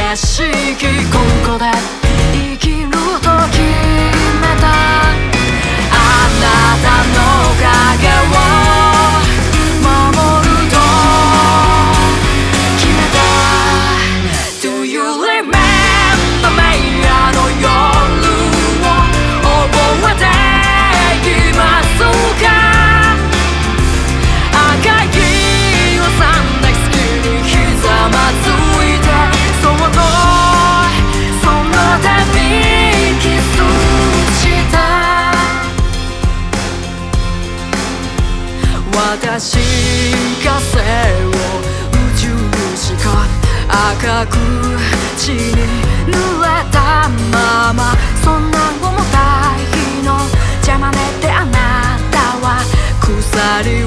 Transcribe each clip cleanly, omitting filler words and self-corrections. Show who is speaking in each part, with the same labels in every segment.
Speaker 1: 景色ここで生きると決めたあなたの影を守ると決めた Do you remember me あの夜を覚えていますか赤いおさん大好きにひざまずいてそっとその手にキスした私が背を宇宙しか赤く血に濡れたままそんな重たい日の邪魔ねであなたは鎖を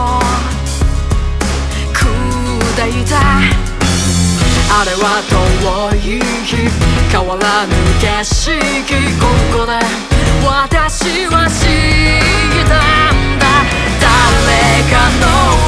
Speaker 1: 砕いたあれは遠い日変わらぬ景色ここで私は知ったんだ誰かの